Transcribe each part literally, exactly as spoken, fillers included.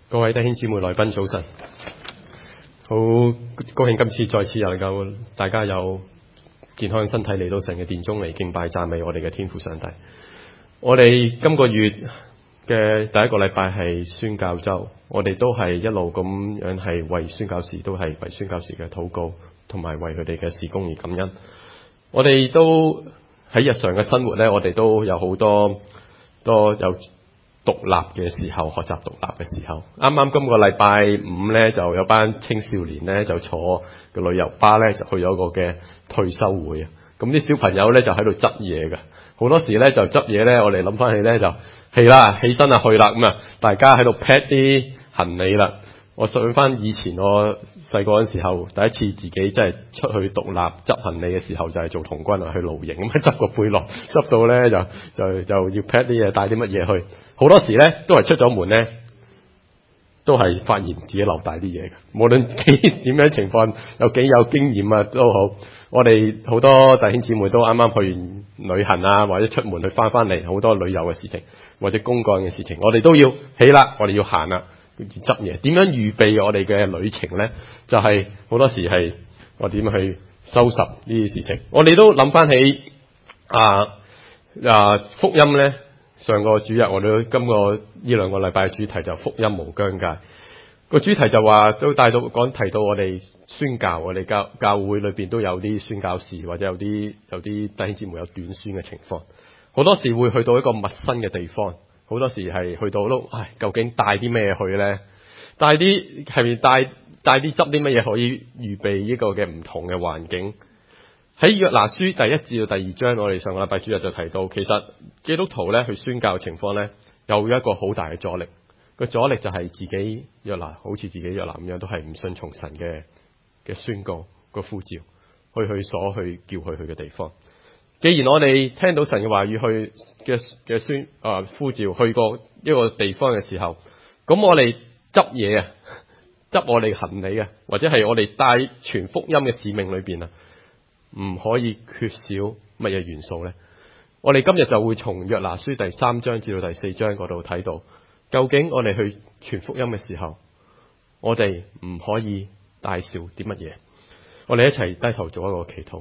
各位弟兄姊妹來賓早晨，好高興今次再次又能夠大家有健康身體嚟到神嘅殿中嚟敬拜讚美我哋嘅天父上帝。我哋今個月嘅第一個禮拜係宣教週，我哋都係一路咁樣係為宣教士，都係為宣教士嘅禱告，同埋為佢哋嘅事工而感恩。我哋都喺日常嘅生活呢，我哋都有好多多有獨立嘅時候，學習獨立嘅時候。啱啱今個禮拜五呢，就有班青少年呢，就坐個旅遊巴呢，就去咗個嘅退休會啊。咁啲小朋友呢，就喺度執嘢㗎，好多時呢，就執嘢呢，我哋諗翻起呢，就係啦，起身啊去啦，咁啊大家喺度 pack 啲行李啦。我想翻以前我細個嗰陣時候，第一次自己真係出去獨立執行李嘅時候，就係做童軍啊，去露營咁樣執個背囊，執到咧就就就要 pack 啲嘢，帶啲乜嘢去。好多時咧都係出咗門咧，都係發現自己留大啲嘢嘅。無論幾點樣情況，有幾有經驗啊都好，我哋好多弟兄姊妹都啱啱去完旅行啊，或者出門去翻翻嚟，好多旅遊嘅事情或者公幹嘅事情，我哋都要起啦，我哋要行啦。執嘢點樣預備我哋嘅旅程呢？就係、是、好多時係我點樣去收拾呢啲事情。我哋都諗翻起啊啊福音呢，上個主日我哋今個呢兩個禮拜嘅主題就福音無疆界。個主題就話都帶到講提到我哋宣教，我哋教教會裏邊都有啲宣教士，或者有啲有啲弟兄姊妹有短宣嘅情況。好多時會去到一個陌生嘅地方。好多時係去到都，唉，究竟帶啲咩去呢？帶啲係咪帶帶啲執啲乜嘢可以預備呢個嘅唔同嘅環境？喺約拿書第一至到第二章，我哋上個禮拜主日就提到，其實基督徒咧去宣教嘅情況咧，有一個好大嘅阻力。個阻力就係自己約拿，好似自己約拿咁樣，都係唔信從神嘅嘅宣告個呼召，去去所去叫佢去嘅地方。既然我哋聽到神嘅話語去嘅嘅宣啊呼召去過一個地方嘅時候，咁我哋執嘢啊，執我哋行李啊，或者係我哋帶傳福音嘅使命裏邊啊，唔可以缺少乜嘢元素呢？我哋今日就會從約拿書第三章至到第四章嗰度睇到，究竟我哋去傳福音嘅時候，我哋唔可以帶少啲乜嘢？我哋一齊低頭做一個祈禱。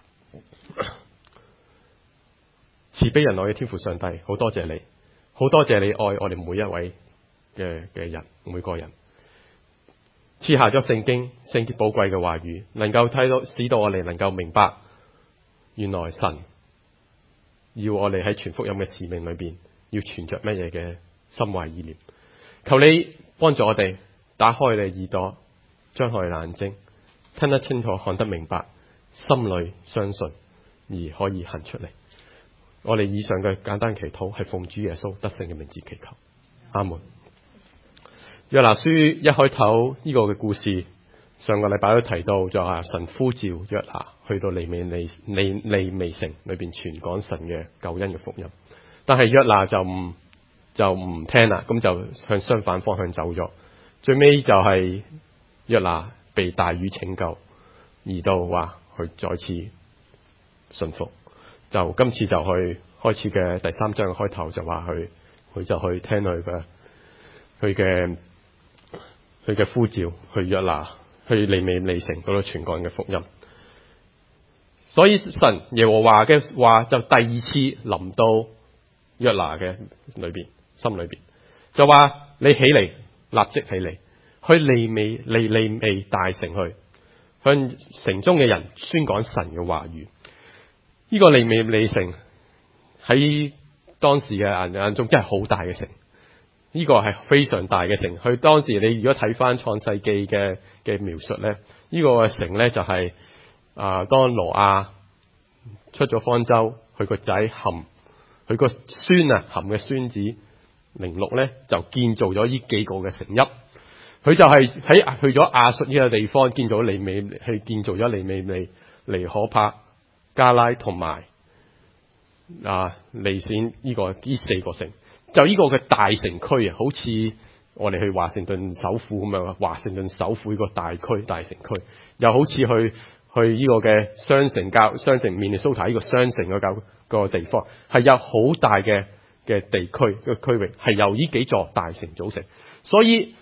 慈悲仁愛嘅天父上帝，好多謝你，好多謝你愛我哋每一位嘅嘅人，每個人賜下咗聖經聖潔寶貴嘅話語，能夠睇到使到我哋能夠明白，原來神要我哋喺傳福音嘅使命裏邊要存着乜嘢嘅心懷意念。求你幫助我哋打開你耳朵，張開眼睛，聽得清楚，看得明白，心裏相信而可以行出嚟。我哋以上嘅簡單祈禱係奉主耶穌得勝嘅名字祈求，阿門。約拿書一開頭呢個嘅故事，上個禮拜都提到，就係神呼召約拿去到尼微利尼尼微城裏邊傳講神嘅救恩嘅福音，但係約拿就唔就唔聽啦，咁就向相反方向走咗。最尾就係約拿被大魚拯救，而到話佢再次順服。就今次就去開始嘅第三章嘅開頭就話佢佢就去聽佢嘅佢嘅佢嘅呼召，去約拿去尼微利城嗰度傳講嘅福音。所以神耶和華嘅話就第二次臨到約拿嘅裏邊心裏邊，就話你起嚟，立即起嚟，去尼微尼尼微大城去，向城中嘅人宣講神嘅話語。呢個尼微利城喺當時嘅人眼中真係好大嘅城，呢、這個係非常大嘅城。佢當時你如果睇翻創世記嘅嘅描述咧，呢、這個城咧就係、是、啊、呃、當挪亞出咗方舟，佢個仔含佢個孫啊含嘅孫子寧錄咧就建造咗呢幾個嘅城邑。佢就係喺去咗亞述呢個地方建造尼微去建造咗尼微利、尼可帕、加拉同埋啊利閃呢個呢四個城，就呢個嘅大城區啊，好似我哋去華盛頓首府咁樣，華盛頓首府呢個大區大城區，又好似去去呢個嘅雙城教雙城明尼蘇達呢個雙城嘅教個地方，係有好大嘅嘅地區嘅區域，係由呢幾座大城組成。所以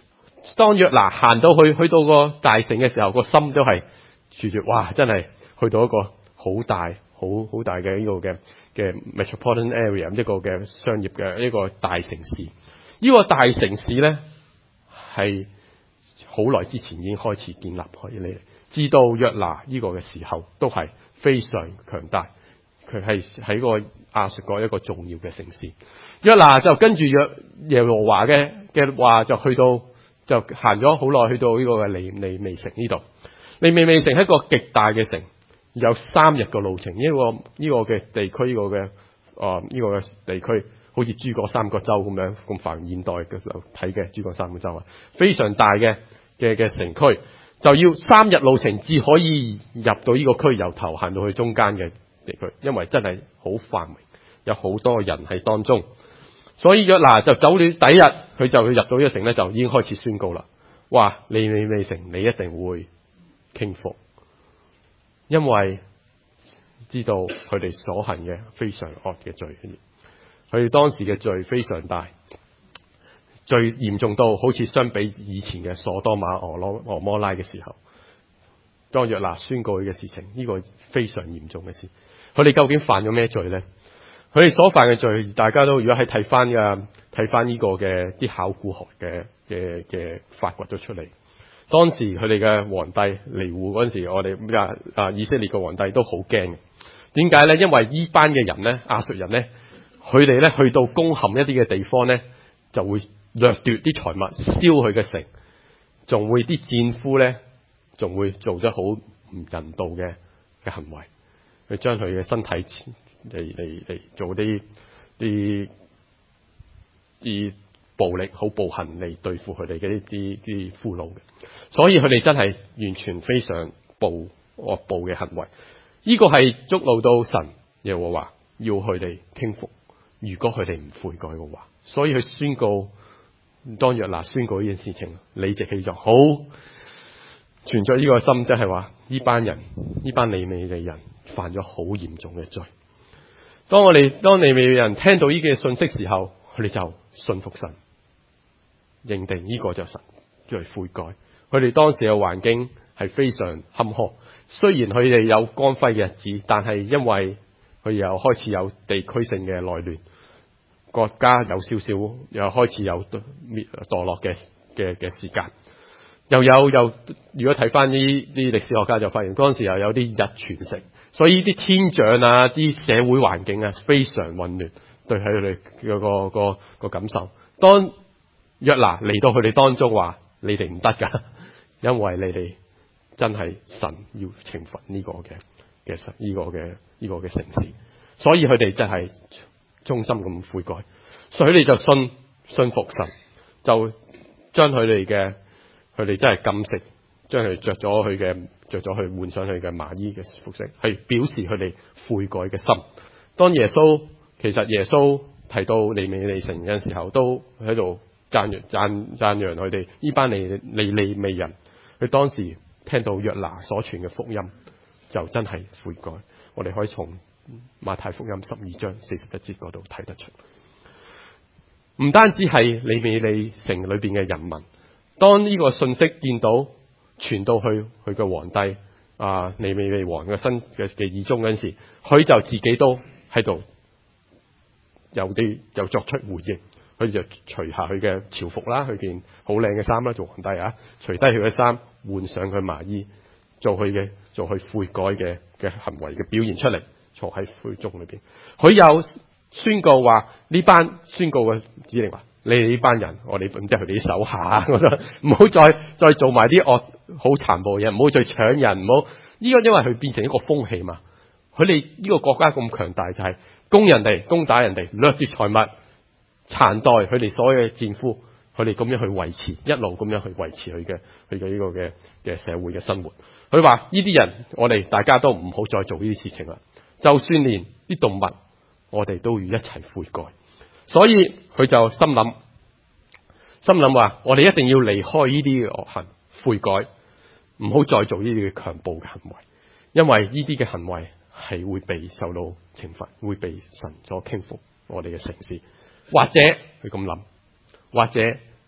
當約拿行到去去到個大城嘅時候，個心都係住住，哇！真係去到一個好大、好好大嘅呢個嘅嘅 metropolitan area， 一個嘅商業嘅一個大城市。呢個大城市咧係好耐之前已經開始建立起嚟，至到約拿呢個嘅時候都係非常強大。佢係喺個亞述國一個重要嘅城市。約拿就跟住約耶和華嘅嘅話就去到。就行咗好耐，去到呢個嘅尼尼微城呢度。尼尼微城係一個極大嘅城，有三日嘅路程。呢、這個呢、這個嘅地區，呢、這個嘅啊呢個嘅地區，好似珠江三角洲咁樣咁繁現代嘅時候睇嘅珠江三角洲啊，非常大嘅嘅嘅城區，就要三日路程至可以入到呢個區，由頭行到去中間嘅地區，因為真係好繁榮，有好多人喺當中。所以約拿就走了第一日，佢就去入到呢個城咧，就已經開始宣告啦。哇！尼尼微城，你一定會傾覆，因為知道佢哋所行嘅非常惡嘅罪，佢哋當時嘅罪非常大，最嚴重到好似相比以前嘅所多瑪、俄羅俄摩拉嘅時候，當約拿宣告佢嘅事情，呢、這個非常嚴重嘅事。佢哋究竟犯咗咩罪咧？佢哋所犯嘅罪，大家都如果係睇翻嘅，睇翻呢個嘅啲考古學嘅嘅嘅發掘咗出嚟。當時佢哋嘅皇帝尼戶嗰陣時，我哋啊啊以色列嘅皇帝都好驚嘅。點解咧？因為呢班嘅人咧，亞述人咧，佢哋咧去到攻陷一啲嘅地方咧，就會掠奪啲財物，燒佢嘅城，仲會啲戰俘咧，仲會做得好唔人道嘅嘅行為，去將佢嘅身體。嚟嚟嚟做啲啲啲暴力好暴行嚟對付佢哋嘅啲啲俘虜嘅，所以佢哋真係完全非常暴惡暴嘅行為。呢、這個係觸怒到神耶和華，要佢哋傾覆。如果佢哋唔悔改嘅話，所以佢宣告，當約拿宣告呢件事情，理直氣壯，好存在呢個心，即係話呢班人呢班尼尼微人犯咗好嚴重嘅罪。當我哋當尼尼微人聽到呢嘅信息時候，佢哋就信服神，認定呢個就神，就係悔改。佢哋當時嘅環境係非常坎坷，雖然佢哋有光輝嘅日子，但係因為佢又開始有地區性嘅內亂，國家有少少又開始有滅墮落嘅嘅嘅時間，又有又如果睇翻呢啲歷史學家就發現，嗰陣時又有啲日全食。所以啲天象啊，啲社會環境啊，非常混亂，對佢哋嘅個個個感受。當約拿嚟到佢哋當中話：你哋唔得噶，因為你哋真係神要懲罰呢個嘅嘅神呢個嘅呢個嘅城市。所以佢哋真係衷心咁悔改，所以佢哋就信信服神，就將佢哋嘅佢哋真係禁食，將佢着咗佢嘅。着咗去換上去嘅麻衣嘅服飾，係表示佢哋悔改嘅心。當耶穌其實耶穌提到尼尼微城嘅時候，都喺度讚揚讚讚揚佢哋呢班尼尼尼微人。佢當時聽到約拿所傳嘅福音，就真係悔改。我哋可以從馬太福音十二章四十一節嗰度睇得出。唔單止係尼尼微城裏邊嘅人民，當呢個信息見到。傳到去佢嘅皇帝啊尼尼微王嘅身嘅嘅耳中嗰陣時，佢就自己都喺度有啲又作出回應，佢就除下佢嘅朝服啦，佢件好靚嘅衫啦，做皇帝啊，除低佢嘅衫，換上佢麻衣，做佢嘅做佢悔改嘅嘅行為嘅表現出嚟，坐喺會中裏邊，佢又宣告話呢班宣告嘅指令話。你哋呢班人，我哋咁即係佢哋啲手下，我覺得唔好再再做埋啲惡好殘暴嘅嘢，唔好再搶人，唔好呢個，因為佢變成一個風氣嘛。佢哋呢個國家咁強大，就係攻人哋、攻打人哋、掠奪財物、殘待佢哋所有嘅戰俘，佢哋咁樣去維持，一路咁樣去維持佢嘅佢嘅呢個嘅嘅社會嘅生活。佢話呢啲人，我哋大家都唔好再做呢啲事情啦。就算連啲動物，我哋都要一齊悔改。所以佢就心諗，心諗話我哋一定要離開呢啲嘅惡行，悔改，唔好再做呢啲嘅強暴嘅行為，因為呢啲嘅行為係會被受到懲罰，會被神所傾覆我哋嘅城市。或者佢咁諗，或者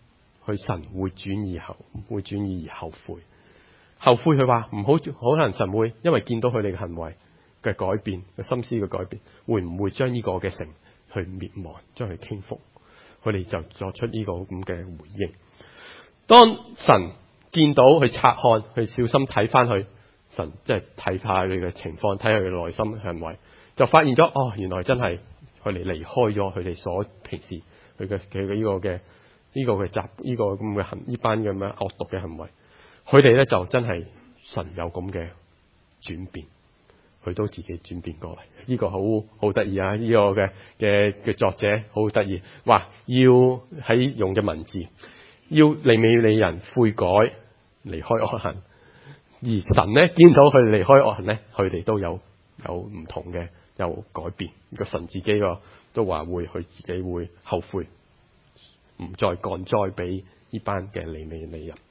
佢神會轉意後，會轉意而後悔。後悔佢話唔好，可能神會因為見到佢哋嘅行為嘅改變，嘅心思嘅改變，會唔會將呢個嘅城去滅亡，將佢傾覆？佢哋就作出呢個咁嘅回應。當神見到佢察看，去小心睇翻去，神即係睇下佢嘅情況，睇下佢嘅內心行為，就發現咗哦，原來真係佢哋離開咗佢哋所平時佢嘅佢嘅呢個嘅呢個嘅習呢個咁嘅行呢班咁嘅惡毒嘅行為，佢哋咧就真係神有咁嘅轉變，佢都自己轉變過嚟。呢個好好得意啊！呢個嘅嘅嘅作者好得意，話要喺用嘅文字，要利未利人悔改，離開惡行。而神咧見到佢離開惡行咧，佢哋都有有唔同嘅有改變。個神自己個都話會佢自己會後悔，唔再降災俾呢班嘅利未利人。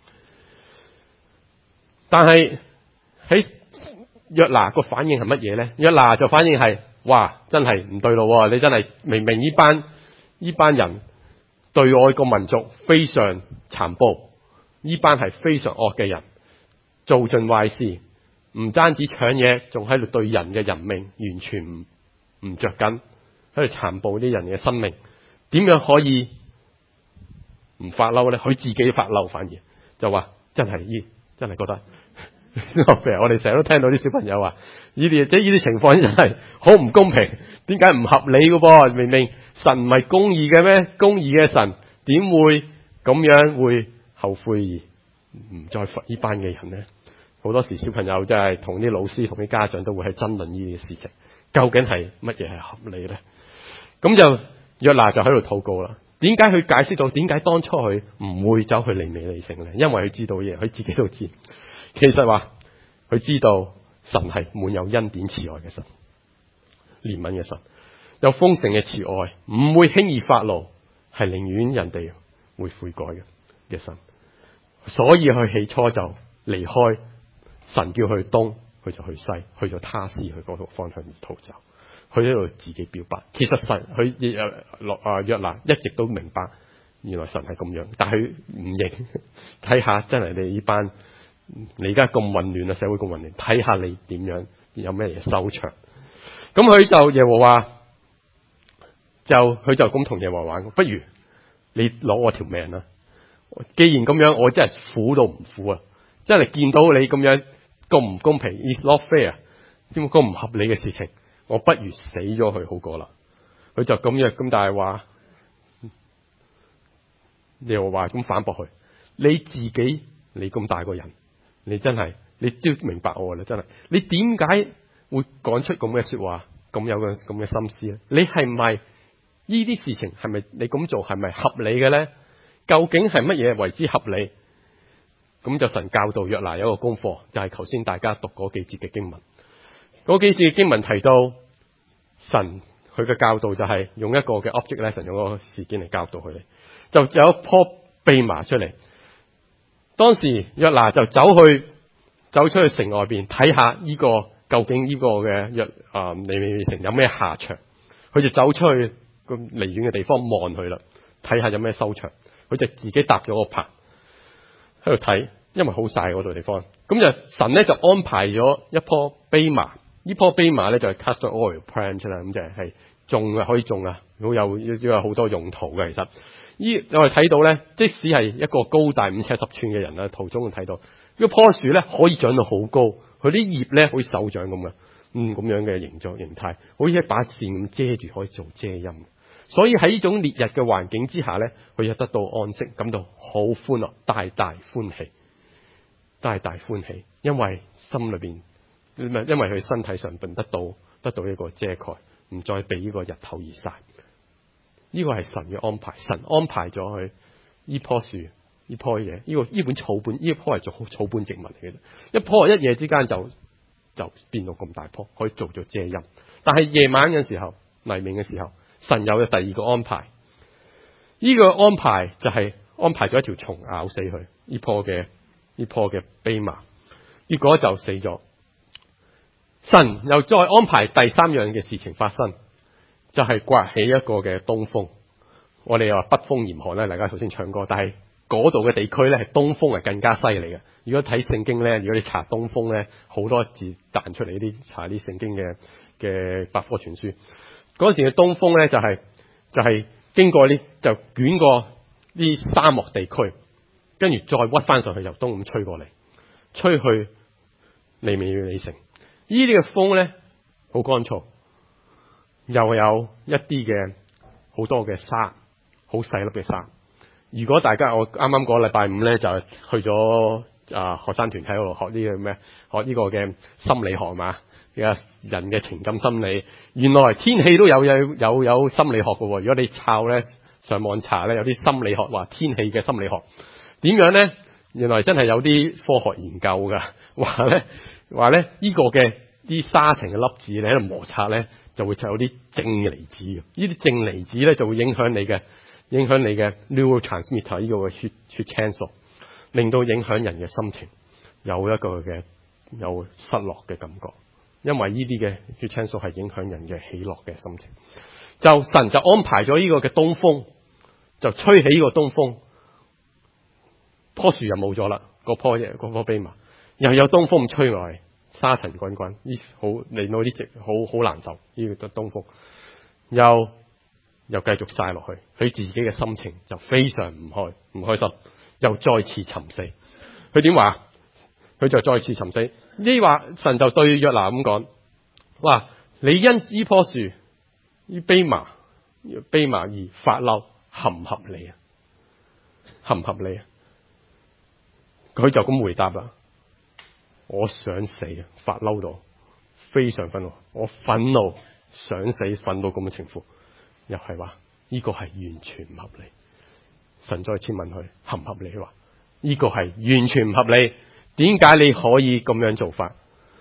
但係喺約拿個反應係乜嘢咧？約拿就反應係，哇，真係唔對路，你真係明明呢班呢班人對我個民族非常殘暴，呢班係非常惡嘅人，做盡壞事，唔單止搶嘢，仲喺度對人嘅人命完全唔唔着緊，喺度殘暴啲人嘅生命，點樣可以唔發嬲咧？佢自己發嬲，反而就話真係依真係覺得。我哋成日都聽到啲小朋友話呢啲即係呢啲情況真係好唔公平，點解唔合理嘅噃？明明神唔係公義嘅咩？公義嘅神點會咁樣會後悔而唔再罰呢班嘅人呢？好多時小朋友真係同啲老師同啲家長都會喺爭論呢啲事情，究竟係乜嘢係合理咧？咁就約拿就喺度禱告啦。點解佢解釋到點解當初佢唔會走去利未利城咧？因為佢知道嘢，佢自己都知。其實話佢知道神係滿有恩典慈愛嘅神，憐憫嘅神，有豐盛嘅慈愛，唔會輕易發怒，係寧願人哋會悔改嘅嘅神。所以佢起初就離開，神叫佢去東，佢就去西，去咗他施去嗰個方向而逃走。佢喺度自己表白，其實神佢亦落啊約拿一直都明白，原來神係咁樣，但係佢唔認。睇下真係你呢班。你而家咁混亂啊，社會咁混亂，睇下你點樣有咩嘢收場。咁佢就耶和華就佢就咁同耶和華玩，不如你攞我條命啦！既然咁樣，我真係苦到唔苦啊！真係見到你咁樣咁唔公平 ，is not fair， 點解咁唔合理嘅事情？我不如死咗佢好過啦。佢就咁樣咁，但係話耶和華咁反駁佢，你自己你咁大個人。你真係，你都明白我啦，真係。你點解會講出咁嘅說話，咁有個咁嘅心思咧？你係唔係呢啲事情係咪你咁做係咪合理嘅咧？究竟係乜嘢為之合理？咁就神教導約拿有一個功課，就係頭先大家讀嗰幾節嘅經文。嗰幾節嘅經文提到神佢嘅教導就係用一個嘅 object lesson，用個事件嚟教導佢哋，就有一棵蓖麻出嚟。當時約拿就走去走出去城外邊睇下呢個究竟呢個嘅約啊利未城有咩下場。佢就走出去個離遠嘅地方望佢啦，睇下有咩收場。佢就自己搭咗個棚喺度睇，因為好曬嗰度地方。咁就神咧就安排咗一棵蓖麻，呢棵蓖麻咧就係 castor oil plant 啦，咁就係種啊，可以種啊，好有有好多用途嘅其實。依我哋睇到咧，即使係一個高大五尺十寸嘅人啦，途中就睇到呢棵樹咧可以長到好高，佢啲葉咧好似手掌咁嘅，嗯咁樣嘅形狀形態，好似一把扇咁遮住，可以做遮陰。所以喺呢種烈日嘅環境之下咧，佢就得到安息，感到好歡樂，大大歡喜，大大歡喜，因為心裏邊因為佢身體上並得到得到一個遮蓋，唔再被呢個日頭而曬。呢個係神嘅安排，神安排咗佢呢棵樹，呢棵嘢，呢個呢本草本，呢棵係做草本植物嚟嘅，一棵一夜之間就就變到咁大棵，可以做咗遮陰。但係夜晚嘅時候，黎明嘅時候，神有咗第二個安排。呢個安排就係安排咗一條蟲咬死佢呢棵嘅呢棵嘅蓖麻，結果就死咗。神又再安排第三樣嘅事情發生。就係颳起一個嘅東風，我哋又話北風嚴寒咧，大家頭先唱歌，但係嗰度嘅地區咧係東風係更加犀利嘅。如果睇聖經咧，如果你查東風咧，好多字彈出嚟，啲查啲聖經嘅嘅百科全書。嗰時嘅東風咧就係、是、就係、是、經過呢就捲過啲沙漠地區，跟住再屈翻上去由東咁吹過嚟，吹去尼尼微城。呢啲嘅風咧好乾燥，又有一啲嘅好多嘅沙，好細粒嘅沙。如果大家我啱啱個禮拜五咧就去咗啊學生團體嗰度學呢個咩，學呢個嘅心理學嘛，而家人嘅情感心理，原來天氣都有有有有心理學嘅喎。如果你抄咧上網查咧，有啲心理學話天氣嘅心理學點樣咧？原來真係有啲科學研究㗎，話咧話咧呢個嘅啲沙塵嘅粒子你喺度摩擦咧，就會有啲正離子嘅。呢啲正離子咧就會影響你嘅影響你嘅 neurotransmitter 呢個嘅血血清素，令到影響人嘅心情有一個嘅有失落嘅感覺。因為呢啲嘅血清素係影響人嘅喜樂嘅心情。就神就安排咗呢個嘅東風，就吹起呢個東風，棵樹又冇咗啦，個棵嘢個棵蓖麻，又有東風吹落嚟，沙塵滾滾，呢好令到啲直好好難受。呢個東風又又繼續曬落去，佢自己嘅心情就非常唔開唔開心，又再次沉死。佢點話？佢就再次沉死。呢話神就對約拿咁講：哇！你因呢棵樹呢蓖麻蓖麻而發嬲，合唔合理啊？合唔合理啊？佢就咁回答啦：我想死啊！發嬲到非常憤怒，我憤怒想死，憤到咁嘅情況，又係話呢個係完全唔合理。神再次問佢合唔合理，佢話呢個係完全唔合理。點解你可以咁樣做法？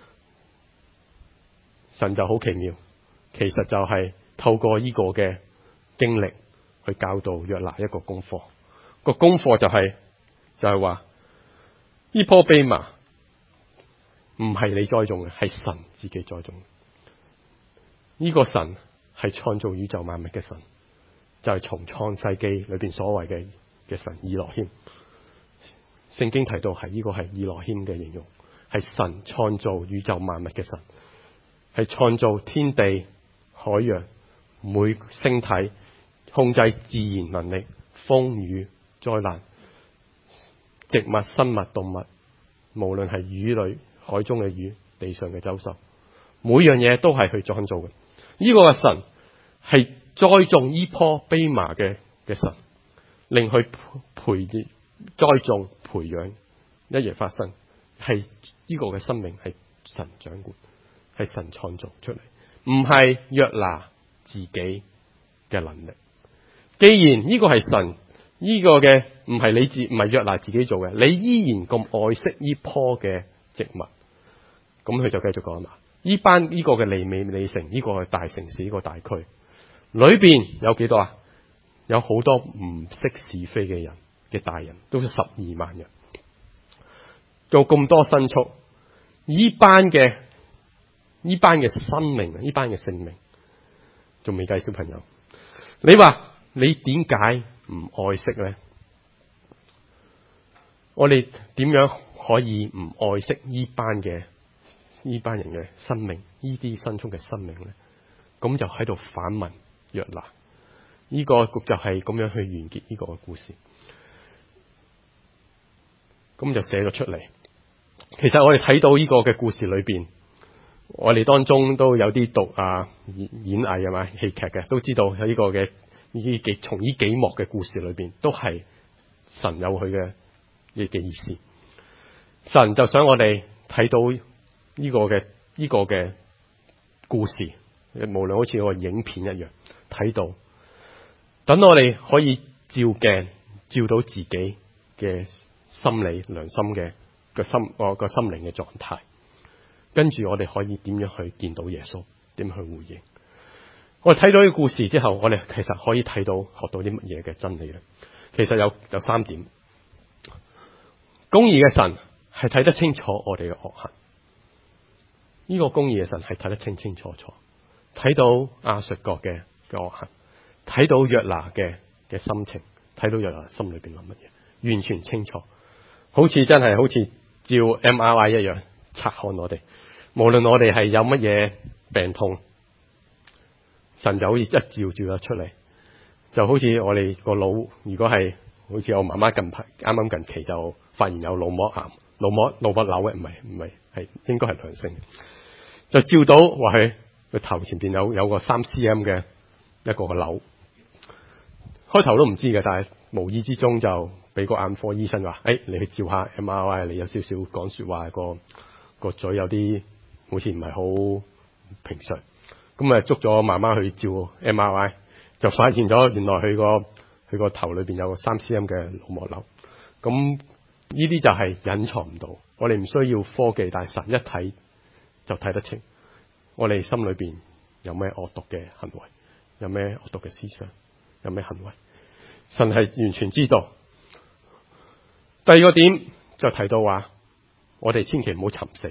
神就好奇妙，其實就係透過呢個嘅經歷去教導約拿一個功課。個功課就係、是、就係話呢棵蓖麻唔係你栽種嘅，係神自己栽種。呢、這個神係創造宇宙萬物嘅神，就係、是、從創世記裏邊所謂嘅嘅神以羅謙。聖經提到係呢個係以羅謙嘅形容，係神創造宇宙萬物嘅神，係創造天地海洋每星體，控制自然能力、風雨災難、植物生物動物，無論係魚類、海中嘅魚、地上嘅走獸，每樣嘢都係去創造嘅。呢、這個嘅神係栽種呢棵蓖麻嘅嘅神，令佢培育栽種培養一夜發生，係呢個嘅生命係神掌管，係神創造出嚟，唔係約拿自己嘅能力。既然呢個係神呢、這個嘅，唔係你自唔係約拿自己做嘅，你依然咁愛惜呢棵嘅植物，咁佢就繼續講嘛。呢班呢個嘅尼尼微城，呢、這個係大城市，呢、這個大區裏邊有幾多啊？有好多唔識是非嘅人嘅大人，都十二萬人，做咁多牲畜，呢班嘅呢班嘅生命，呢班嘅性命，仲未計小朋友。你話你點解唔愛惜咧？我哋點樣可以唔愛惜呢班嘅呢班人嘅生命，呢啲牲畜嘅生命咧？咁就喺度反問約拿，呢、這個就係咁樣去完結呢個故事。咁就寫咗出嚟。其實我哋睇到呢個嘅故事裏邊，我哋當中都有啲讀啊演演藝啊嘛戲劇嘅，都知道喺呢個嘅呢幾從呢幾幕嘅故事裏邊，都係神有佢嘅嘅嘅意思。神就想我哋睇到呢個嘅呢個嘅故事，無論好似個影片一樣睇到，等我哋可以照鏡照到自己嘅心理良心嘅個心個個心靈嘅狀態，跟住我哋可以點樣去見到耶穌，點樣去回應。我哋睇到呢個故事之後，我哋其實可以睇到學到啲乜嘢嘅真理咧？其實有有三點。公義嘅神係睇得清楚我哋嘅惡行，呢、這個公義嘅神係睇得清清楚楚，睇到亞述國嘅嘅惡行，睇到約拿嘅嘅心情，睇到約拿心裏邊諗乜嘢。 完全清楚，好似真係好似照 M R I 一樣察看我哋。無論我哋係有乜嘢病痛，神就好似一照照咗出嚟，就好似我哋個腦，如果係好似我媽媽近排啱啱近期就發現有腦膜癌、腦膜腦膜瘤嘅，唔係唔係係應該係良性，就照到話佢個頭前邊有有個三 cm 嘅一個個瘤，開頭都唔知嘅，但係無意之中就俾個眼科醫生話，誒、哎，你去照下 M R I， 你有少少講說話，個個嘴有啲好似唔係好平常，咁啊捉咗媽媽去照 M R I， 就發現咗原來佢個佢個頭裏邊有個三 cm 嘅腦膜瘤。咁呢啲就係隱藏唔到，我哋唔需要科技，但係神一睇就睇得清，我哋心裏邊有咩惡毒嘅行為，有咩惡毒嘅思想，有咩行為，神係完全知道。第二個點就提到話，我哋千祈唔好尋死，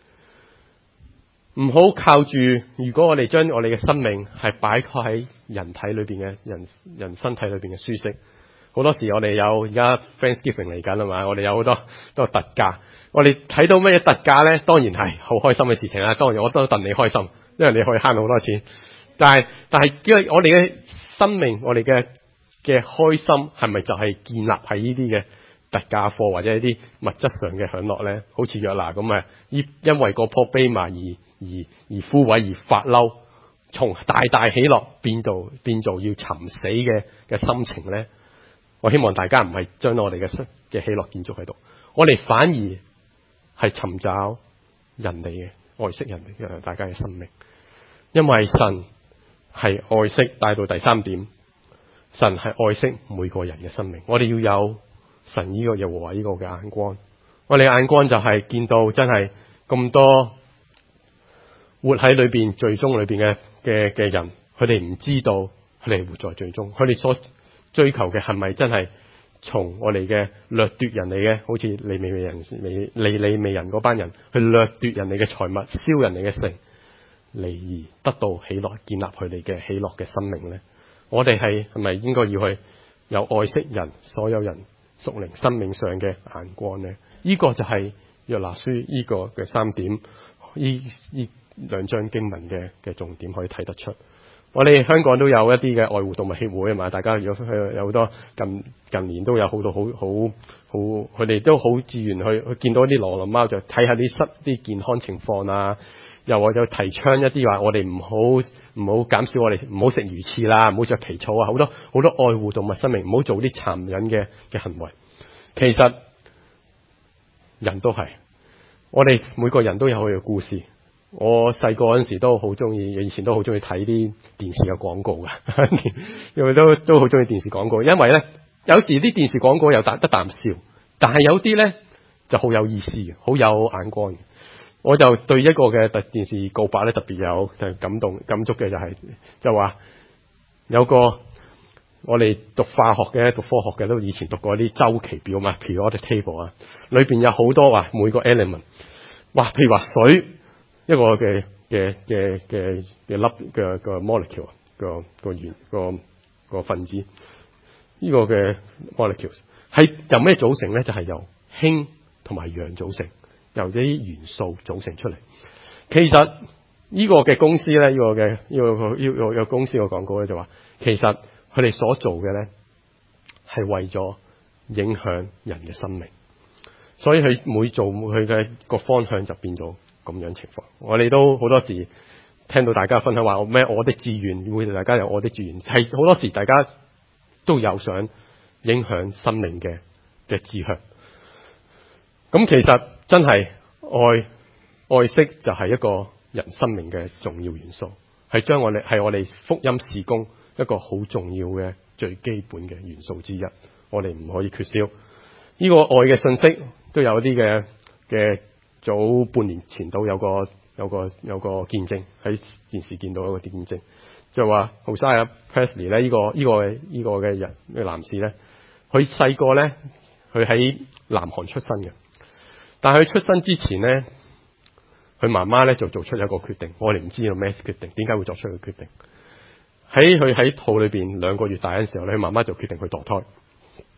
唔好靠住。如果我哋將我哋嘅生命係擺喺喺人體裏邊嘅人人身體裏邊嘅舒適，好多時我哋有而家 Thanksgiving 嚟緊啊嘛，我哋有好多都特價，我哋睇到咩特價咧，當然係好開心嘅事情啦。當然我都戥你開心，因為你可以慳好多錢。但係但係，因為我哋嘅生命，我哋嘅嘅開心係咪就係建立喺呢啲嘅特價貨或者一啲物質上嘅享樂咧？好似約拿咁啊，因因為嗰棵蓖麻而而而枯萎而發嬲，從大大喜樂變做變做要尋死嘅嘅心情咧？我希望大家唔係將我哋嘅嘅喜樂建築喺度，我哋反而係尋找人哋嘅愛惜人哋嘅大家嘅生命，因為神係愛惜。帶到第三點，神係愛惜每個人嘅生命。我哋要有神呢個耶和華呢個嘅眼光，我哋眼光就係見到真係咁多活喺裏邊罪中裏邊嘅嘅嘅人，佢哋唔知道佢哋活在罪中，佢哋所追求嘅係咪真係從我哋嘅掠奪人哋嘅，好似利未人、利利利未人嗰班人去掠奪人哋嘅財物，燒人哋嘅城，嚟而得到喜樂，建立佢哋嘅喜樂嘅生命呢？我哋係係咪應該要去有愛惜人，所有人屬靈生命上嘅眼光呢？呢、這個就係約拿書呢個嘅三點，呢呢兩章經文嘅嘅重點可以睇得出。我哋香港都有一啲嘅愛護動物協會啊嘛，大家如果有好多近近年都有好多好好好，佢哋都好自然去去見到啲流浪貓就睇下啲室啲健康情況啊，又或者提倡一啲話我哋唔好唔好減少我哋唔好食魚翅啦，唔好着皮草啊，好多好多愛護動物生命，唔好做啲殘忍嘅嘅行為。其實人都係，我哋每個人都有佢嘅故事。我細個嗰陣時都好中意，以前都好中意睇啲電視嘅廣告噶，因為都都好中意電視廣告。因為咧，有時啲電視廣告又得得啖笑，但係有啲咧就好有意思，好有眼光。我就對一個嘅特電視告白咧特別有感動感觸嘅，就係就話有個我哋讀化學嘅、讀科學嘅都以前讀過啲周期表嘛，periodic table 啊，裏邊有好多話每個 element， 哇，譬如話水。一個嘅嘅嘅嘅嘅粒嘅個 molecule 個個元個個分子，呢個嘅 molecules 係由咩組成咧？就係由氫同埋氧組成，由啲元素組成出嚟。其實呢個嘅公司咧，呢個嘅呢個呢個有公司嘅廣告咧就話，其實佢哋所做嘅咧係為咗影響人嘅生命，所以佢每做佢嘅個方向就變咗。咁樣情況，我哋都好多時聽到大家分享話咩我的志願，會大家有我的志願，係好多時大家都有想影響生命嘅嘅志向。咁其實真係愛愛惜就係一個人生命嘅重要元素，係將我哋係我哋福音事工一個好重要嘅最基本嘅元素之一，我哋唔可以缺少。呢、這個愛嘅信息都有啲嘅嘅。早半年前都有個有個有個見證，喺電視見到一個見證，就話 Hosea Presley 咧，呢個呢個呢個嘅人呢個男士咧，佢細個咧，佢喺南韓出生嘅，但係佢出生之前咧，佢媽媽咧就做出一個決定，我哋唔知道咩決定，點解會作出個決定？喺佢喺肚裏邊兩個月大嘅時候咧，佢媽媽就決定去墮胎。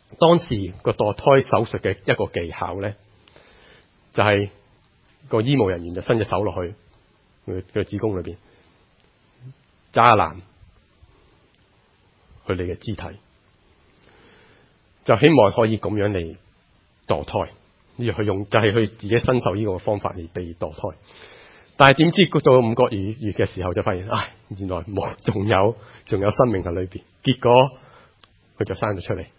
當時個墮胎手術嘅一個技巧咧，就係、是、個醫務人員就伸隻手落去佢嘅子宮裏邊揸爛佢哋嘅肢體，就希望可以咁樣嚟墮胎。呢佢用就係、是、佢自己身受呢個方法嚟被墮胎。但係點知到五個月月嘅時候就發現，唉，原來冇，仲有仲有生命喺裏邊。結果佢就生咗出嚟。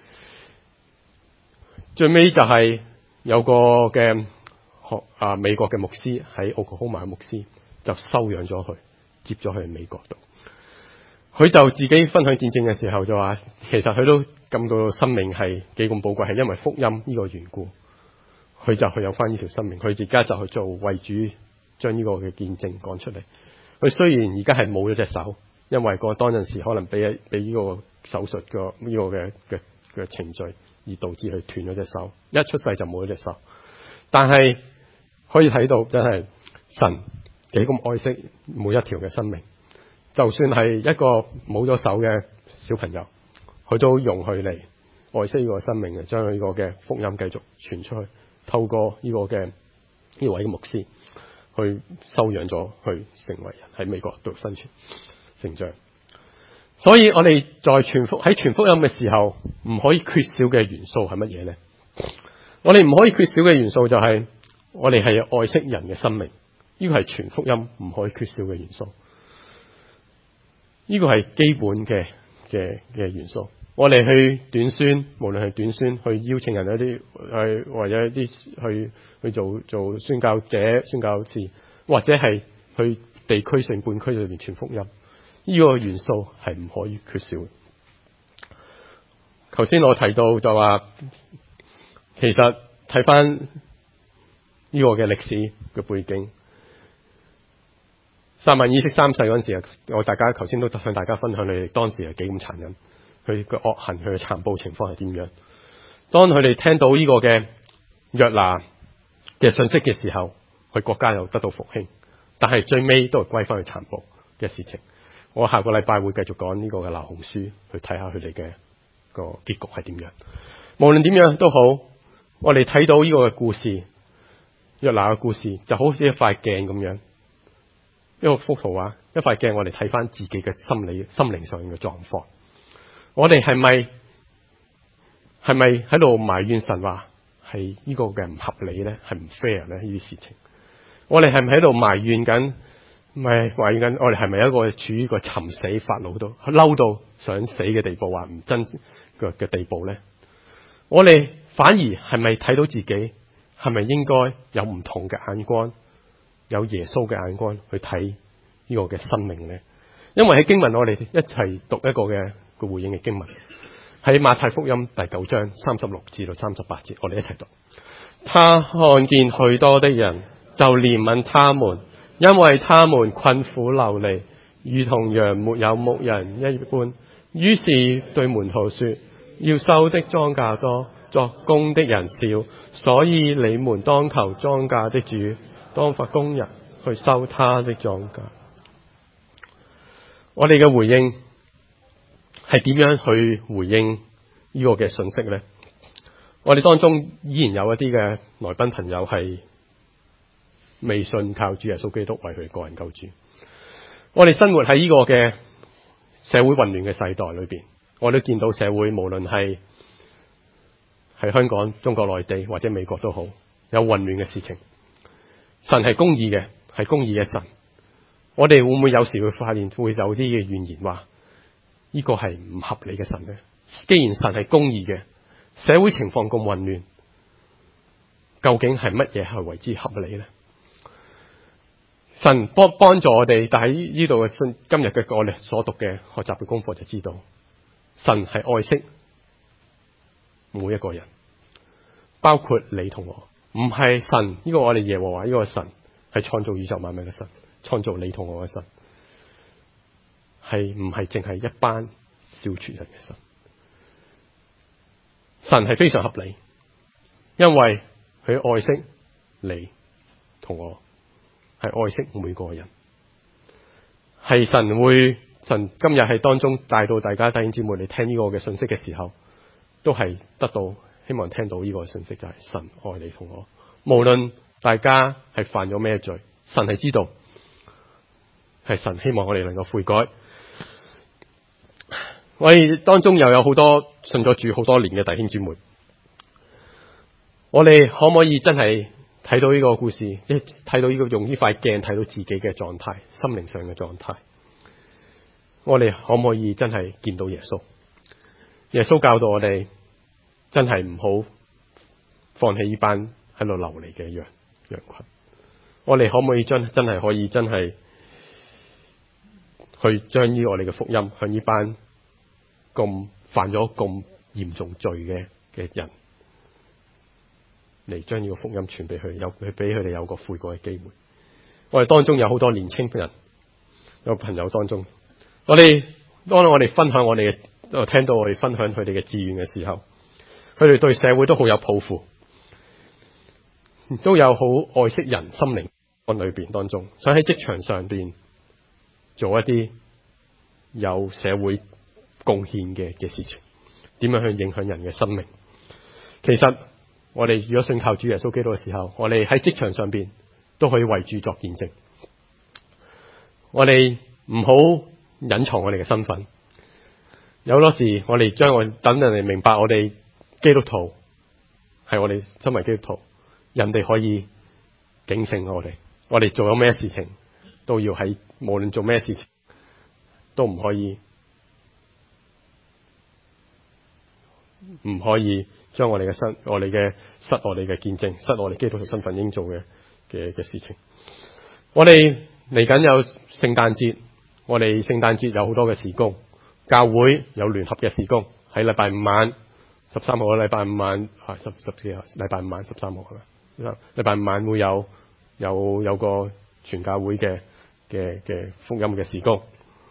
最尾就係有個嘅學啊美國嘅牧師喺奧克拉荷馬嘅牧師就收養咗佢，接咗去美國度。佢就自己分享見證嘅時候就話，其實佢都感到生命係幾咁寶貴，係因為福音呢個緣故，佢就去有翻呢條生命。佢而家就去做為主。將呢個嘅見證講出嚟。佢雖然而家係冇咗隻手，因為個當陣時可能俾俾呢個手術個呢個嘅嘅嘅程序而導致佢斷咗隻手，一出世就冇咗隻手。但係可以睇到真係神幾咁愛惜每一條嘅生命，就算係一個冇咗手嘅小朋友，佢都容許嚟愛惜呢個生命嘅，將佢呢個嘅福音繼續傳出去，透過呢個嘅呢位牧師。去收養咗，去成為人喺美國度生存成長。所以我哋在傳福喺傳福音嘅時候，唔可以缺少嘅元素係乜嘢呢？我哋唔可以缺少嘅元素就係我哋係愛惜人嘅生命，呢個係傳福音唔可以缺少嘅元素。呢個係基本嘅嘅嘅元素。我哋去短宣，無論係短宣去邀請人一啲去或者一啲去去做做宣教者、宣教士，或者係去地區性半區裏面傳福音，呢個元素係唔可以缺少。頭先我提到就話，其實睇翻呢個嘅歷史嘅背景，撒縵以色三世嗰陣時啊，我大家頭先都向大家分享你哋當時係幾咁殘忍。佢嘅惡行，佢嘅殘暴情況係點樣？當佢哋聽到呢個嘅約拿嘅信息嘅時候，佢國家又得到復興，但係最尾都係歸翻去殘暴嘅事情。我下個禮拜會繼續講呢個嘅拿鴻書，去睇下佢哋嘅個結局係點樣。無論點樣都好，我哋睇到呢個嘅故事，約拿嘅故事就好似一塊鏡咁樣，一個幅圖畫，一塊鏡，我哋睇翻自己嘅心理、心靈上嘅狀況。我哋係咪係咪喺度埋怨神話係呢個嘅唔合理咧？係唔 fair 咧？呢啲事情，我哋係咪喺度埋怨緊？唔係埋怨緊，我哋係咪一個處於個尋死發怒到嬲到想死嘅地步，話唔真嘅嘅地步咧？我哋反而係咪睇到自己係咪應該有唔同嘅眼光，有耶穌嘅眼光去睇呢個嘅生命咧？因為喺經文我哋一齊讀一個嘅。個回應嘅經文喺馬太福音第九章三十六至到三十八節，我哋一齊讀。他看見許多的人，就憐憫他們，因為他們困苦流離，如同羊沒有牧人一般。於是對門徒說：要收的莊稼多，作工的人少，所以你們當求莊稼的主，當發工人去收他的莊稼。我哋嘅回應係點樣去回應呢個嘅信息呢？我哋當中依然有一啲嘅來賓朋友係未信靠主耶穌基督為佢個人救主。我哋生活喺呢個嘅社會混亂嘅世代裏邊，我哋見到社會無論係喺香港、中國內地或者美國都好，有混亂嘅事情。神係公義嘅，係公義嘅神。我哋會唔會有時會發現會有啲嘅怨言話？呢個係唔合理嘅神呢？既然神係公義嘅，社會情況咁混亂，究竟係乜嘢係為之合理呢？神幫幫助我哋，但係呢度嘅信，今日嘅我哋所讀嘅學習嘅功課就知道，神係愛惜每一個人，包括你同我。唔係神呢、這個我哋耶和華呢個神係創造宇宙萬物嘅神，創造你同我嘅神。係唔係淨係一班小撮人嘅神？神係非常合理，因為佢愛惜你同我，係愛惜每個人。係神會神今日喺當中帶到大家弟兄姊妹嚟聽呢個嘅信息嘅時候， 都係得到希望聽到呢個信息，就係神愛你同我，無論大家係犯咗咩罪，神係知道，係神希望我哋能夠悔改。我哋當中又有好多信咗主好多年嘅弟兄姊妹，我哋可唔可以真係睇到呢個故事，一睇到呢個用呢塊鏡睇到自己嘅狀態，心靈上嘅狀態？我哋可唔可以真係見到耶穌？耶穌教導我哋真係唔好放棄呢班喺度流離嘅羊羊群。我哋可唔可以真真係可以真係去將呢我哋嘅福音向呢班咁犯咗咁嚴重罪嘅嘅人嚟，將呢個福音傳俾佢，有佢俾佢哋有個悔改嘅機會。我哋當中有好多年青人，有朋友當中，我哋當我哋分享我哋嘅，聽到我哋分享佢哋嘅志願嘅時候，佢哋對社會都好有抱負，都有好愛惜人心靈安裏邊當中，想喺職場上邊做一啲有社會貢獻嘅嘅事情，點樣去影響人嘅生命。其實我哋如果信靠主耶穌基督嘅時候，我哋喺職場上邊都可以為主作見證。我哋唔好隱藏我哋嘅身份，有好多時我哋將我等人哋明白我哋基督徒係我哋身為基督徒，人哋可以警醒我哋，我哋做咗咩事情都要喺無論做咩事情都唔可以唔可以將我哋嘅身我哋嘅失我哋嘅見證，失我哋基督徒身份應做嘅嘅嘅事情。我哋嚟緊有聖誕節，我哋聖誕節有好多嘅事工，教會有聯合嘅事工，喺禮拜五晚十三號嘅禮拜五晚啊十十幾號禮拜五晚十三號係咪？禮拜五晚會有有有個全教會嘅嘅嘅福音嘅事工。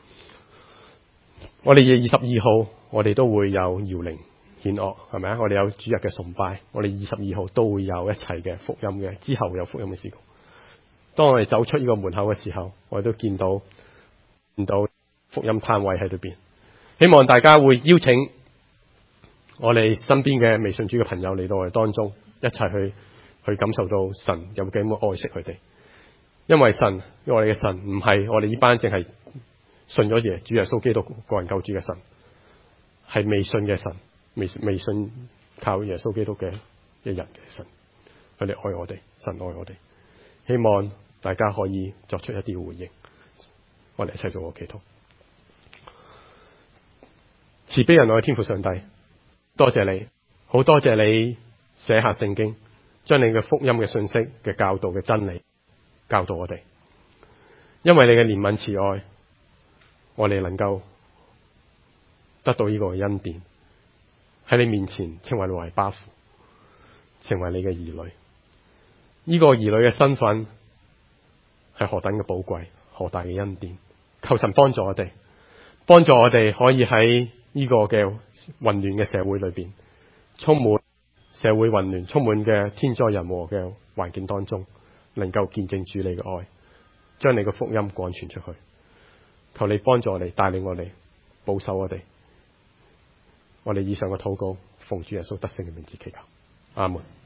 我哋二十二號我哋都會有搖鈴獻樂，係咪啊？我哋有主日嘅崇拜，我哋二十二號都會有一齊嘅福音嘅，之後有福音嘅事工。當我哋走出呢個門口嘅時候，我哋都見到見到福音攤位喺裏邊。希望大家會邀請我哋身邊嘅未信主嘅朋友嚟到我哋當中，一齊去去感受到神有幾咁愛惜佢哋。因為神，因為我哋嘅神唔係我哋呢班淨係信咗耶主耶穌基督個人救主嘅神，係未信嘅神，未未信靠耶穌基督嘅一人嘅神。佢哋愛我哋，神愛我哋。希望大家可以作出一啲回應，我哋一齊做個祈禱。慈悲仁愛嘅天父上帝，多謝你，好多謝你寫下聖經，將你嘅福音嘅信息嘅教導嘅真理教導我哋。因為你嘅憐憫慈愛，我哋能夠得到呢個恩典，喺你面前稱為為巴父，成為你嘅兒女。呢個兒女嘅身份係何等嘅寶貴，何大嘅恩典。求神幫助我哋，幫助我哋可以喺呢個嘅混亂嘅社會裏邊，充滿社會混亂、充滿嘅天災人禍嘅環境當中，能夠見證主你嘅愛，將你嘅福音廣傳出去。求你幫助我哋，帶領我哋，保守我哋。我哋以上嘅禱告，奉主耶穌得勝嘅名字祈求，阿門。